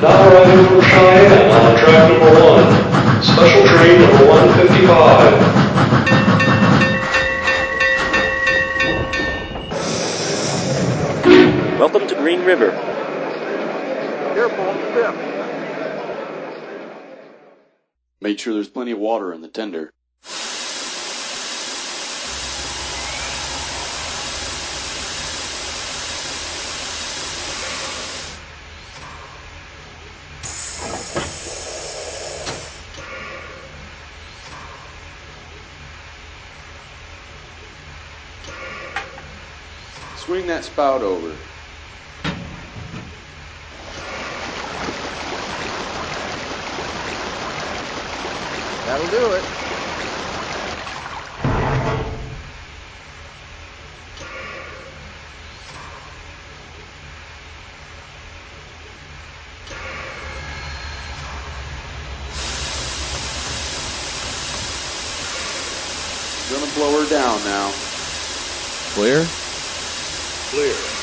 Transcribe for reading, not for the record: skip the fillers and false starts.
Now arriving from Cheyenne on track number 1, special train number 155. Welcome to Green River. Careful on the step. Make sure there's plenty of water in the tender. Swing that spout over. That'll do it. Gonna blow her down now. Clear? Clear.